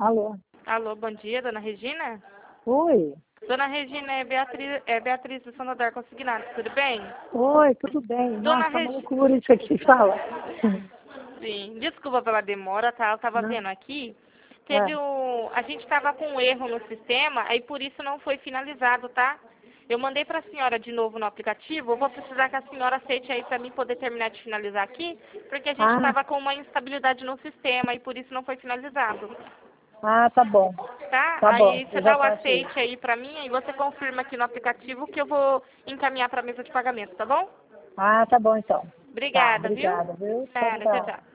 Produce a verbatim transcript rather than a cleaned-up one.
Alô? Alô, bom dia, dona Regina? Oi. Dona Regina, é Beatriz, é Beatriz do Sonodor Consignado, tudo bem? Oi, tudo bem? Dona Nossa, uma Regina... loucura isso aqui, fala. Sim, desculpa pela demora, tá? Eu tava Não. vendo aqui, É. teve um... A gente tava com um erro no sistema, aí por isso não foi finalizado, tá? Eu mandei pra senhora de novo no aplicativo, eu vou precisar que a senhora aceite aí pra mim poder terminar de finalizar aqui, porque a gente Ah, tava com uma instabilidade no sistema e por isso não foi finalizado. ah, tá bom. Tá? Tá bom, Aí você eu já dá o faço aceite isso. aí pra mim, aí você confirma aqui no aplicativo que eu vou encaminhar pra mesa de pagamento, tá bom? Ah, tá bom então. Tá, Obrigada, viu? obrigada, viu? Tchau, Nada, tchau, tchau. tchau.